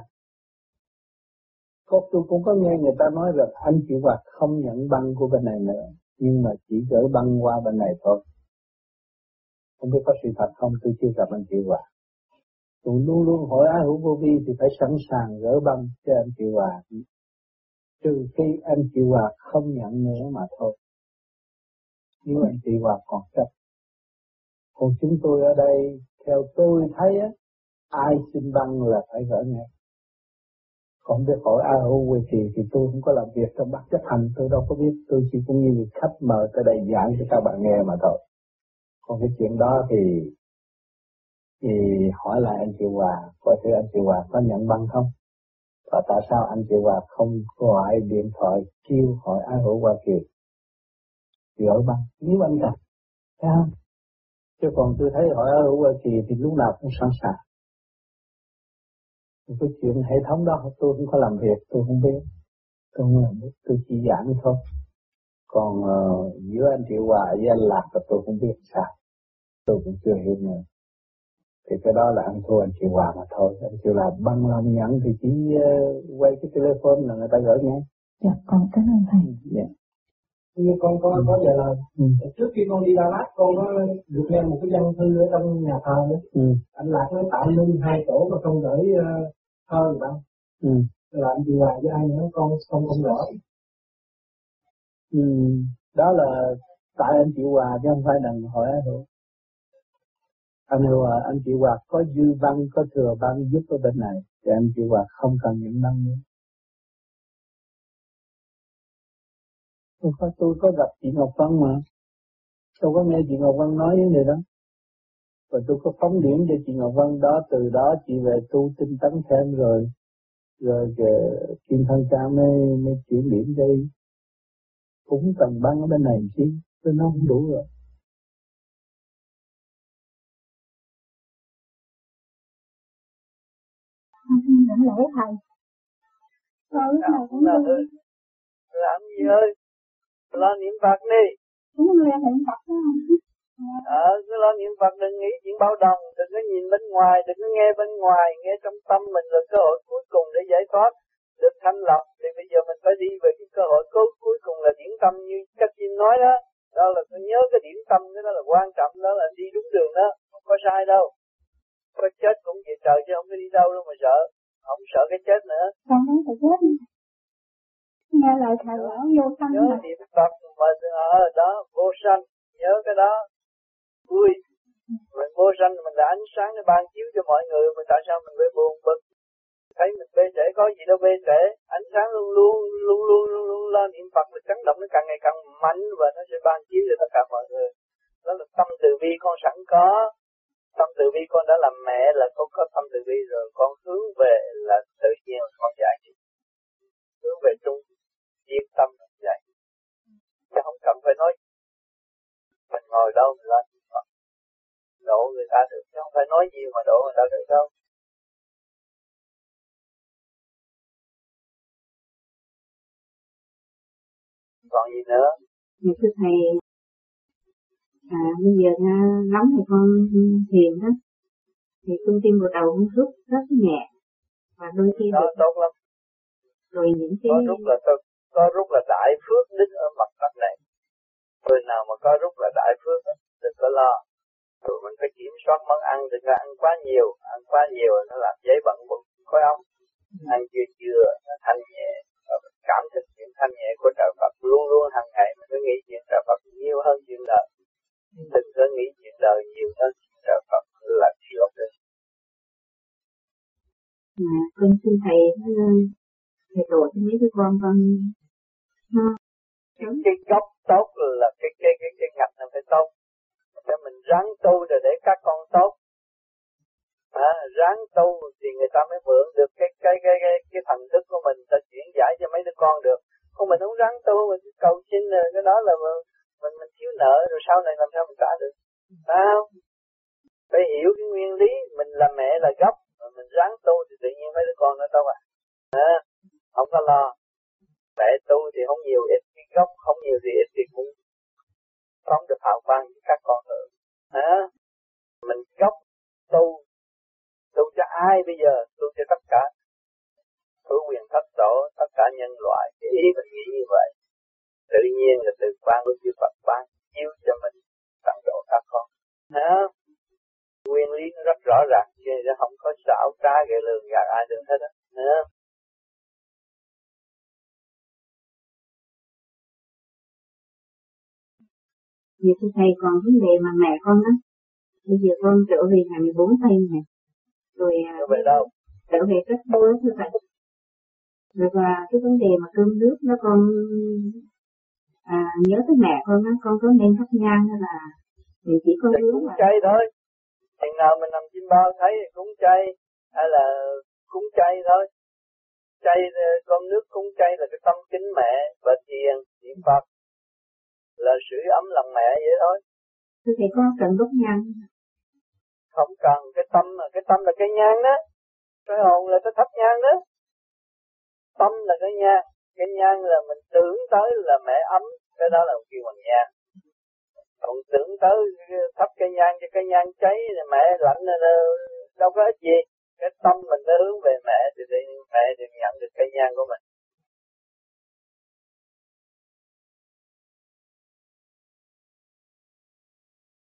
Tôi cũng có nghe người ta nói rằng anh Triệu Hòa không nhận băng của bên này nữa, nhưng mà chỉ gỡ băng qua bên này thôi. Không biết có sự thật không, tôi chưa gặp anh Triệu Hòa. Tôi luôn luôn hội Ái Hữu Vô Vi thì phải sẵn sàng gỡ băng cho anh Triệu Hòa, trừ khi anh Triệu Hòa không nhận nữa mà thôi. nếu anh chị Hòa còn chấp. Còn chúng tôi ở đây, theo tôi thấy á, ai xin băng là phải gỡ ngay. Còn cái hỏi ai hữu quê thì tôi không có làm việc trong ban chấp hành, tôi đâu có biết, tôi chỉ cũng như khách mời tới đây giảng cho các bạn nghe mà thôi. Còn cái chuyện đó thì hỏi lại anh chị Hòa, coi thử anh chị Hòa có nhận băng không? Và tại sao anh chị Hòa không gọi điện thoại kêu hỏi ai hữu Hoa Kỳ gỡ băng nếu anh cần, thấy không? Chứ còn tôi thấy hỏi ai hữu Hoa Kỳ thì lúc nào cũng sẵn sàng. Cái chuyện hệ thống đó tôi không có làm việc, tôi không biết, tôi chỉ giảng thôi. Còn giữa anh chị Hòa với anh Lạc là tôi không biết sao, tôi cũng chưa hiểu nữa. Thì cái đó là anh thua anh chị Hòa mà thôi. Anh chị là băng lòng nhận thì chỉ quay cái telephone là người ta gửi ngay. Dạ, con cảm ơn thầy. Dạ. Như con có vậy là trước khi con đi Đà Lạt con có được nghe một cái văn thư ở trong nhà thờ nữa. Anh Lạc nói tại lưng 2 tổ mà không gửi thơ gì đâu. Là anh chị Hòa với ai nữa con không gửi. Đó là tại anh chị Hòa chứ không phải đừng hỏi ai đâu. Anh chị Hòa có dư băng, có thừa băng giúp ở bên này thì anh chị Hòa không cần những băng nữa. Tôi có gặp chị Ngọc Vân mà, tôi có nghe chị Ngọc Vân nói vấn đề đó. Và tôi có phóng điển cho chị Ngọc Vân đó, từ đó chị về tu tinh tấn thêm rồi Kim Thân Cha mới chuyển điểm đi. Cũng cần băng ở bên này chứ, tôi nói không đủ rồi. Đảnh lễ thầy. Rồi lúc nào cũng được. Làm gì ơi, lo niệm Phật đi. Đúng rồi, niệm Phật đó. Cứ lo niệm Phật, đừng nghĩ chuyện bao đồng, đừng có nhìn bên ngoài, đừng có nghe bên ngoài, nghe trong tâm mình là cơ hội cuối cùng để giải thoát, được thanh lọc. Thì bây giờ mình phải đi về cái cơ hội cuối cùng là điển tâm như các chị nói đó. Đó là tôi nhớ cái điển tâm, cái đó là quan trọng, đó là đi đúng đường đó, không có sai đâu. Có chết cũng về trời chứ không có đi đâu đâu mà sợ, không sợ cái chết nữa. Con không sợ chết. Nghe lời thầy bảo vô sanh nhớ niệm Phật mà đó vô sanh, nhớ cái đó vui. Mình vô sanh mình là ánh sáng để ban chiếu cho mọi người, mà tại sao mình phải buồn bực? Thấy mình bê trễ, có gì đâu bê trễ. Ánh sáng luôn luôn lo niệm Phật, mình chấn động nó càng ngày càng mạnh và nó sẽ ban chiếu cho tất cả mọi người. Đó là tâm từ bi con sẵn có. Tâm từ bi con đã làm mẹ là con có tâm từ bi rồi, con hướng về là tự nhiên con giải đi. Hướng về trung yên tâm giải. Chứ không cần phải nói. Mình ngồi đâu mình lên Phật. Độ người ta được, chứ không phải nói nhiều mà độ người ta được đâu. Còn gì nữa? Dạ thưa thầy, bây giờ lắm thì con thiền đó, thì trung tim vào đầu cũng rút rất nhẹ, và đôi khi đó tốt lắm. Rồi những cái có rút là đại phước đứng ở mặt đất này. Người nào mà có rút là đại phước, đừng có lo. Rồi mình phải kiểm soát món ăn, đừng có ăn quá nhiều nó làm giấy bận bụng khối óc. Ăn chưa nó thanh nhẹ, và mình cảm thức chuyện thanh nhẹ của trời Phật luôn luôn hàng ngày mình cứ nghĩ chuyện trời Phật nhiều hơn chuyện đời. Đừng có nghĩ chuyện đời nhiều hơn chuyện trời Phật là điều được. Con xin thầy độ cho mấy đứa con cái gốc tốt là cái ngạch nó phải tốt. Cho mình ráng tu rồi để các con tốt. Ráng tu thì người ta mới mượn được cái thần thức của mình, ta chuyển giải cho mấy đứa con được. Không mình không ráng tu, mình cầu xin rồi cái đó là mình thiếu nợ, rồi sau này làm sao mình trả được? Không? Phải hiểu cái nguyên lý, mình là mẹ là gốc, mình ráng tu thì tự nhiên mấy đứa con nó đâu không có lo. Mẹ tu thì không nhiều ít, cái gốc không nhiều thì ít thì cũng không được hào quang với các con nữa. Mình gốc tu cho ai bây giờ? Tu cho tất cả hữu quyền thất tổ, tất cả nhân loại. Cái ý mình nghĩ như vậy. Tự nhiên là từ ban của chư Phật ban chiếu cho mình tận độ các con. Nguyên lý nó rất rõ ràng, cho nên không có xảo trá gậy lường gạt ai được hết á. Vì thưa thầy còn vấn đề mà mẹ con đó, bây giờ con trở về ngày 14 tây này, rồi trở về đâu? Trở về cách bố thưa thầy. Rồi và cái vấn đề mà cơm nước đó con nhớ tới mẹ con đó, con có nên thắp nhang hay là mình chỉ có hướng cúng chay thôi. Chừng nào mình nằm chim bao thấy cúng chay hay là cúng chay thôi. Chay cơm nước cúng chay là cái tâm kính mẹ và thiền niệm Phật là sưởi ấm lòng mẹ vậy thôi. Thưa thầy có cần đốt nhang? Không cần, cái tâm là cái nhang đó, cái hồn là cái thắp nhang đó. Tâm là cái nhang là mình tưởng tới là mẹ ấm, cái đó là kêu bằng nhang. Còn tưởng tới thắp cây nhang cho cây nhang cháy thì mẹ lạnh đâu có ích gì. Cái tâm mình nó hướng về mẹ thì mẹ được nhận được cây nhang của mình.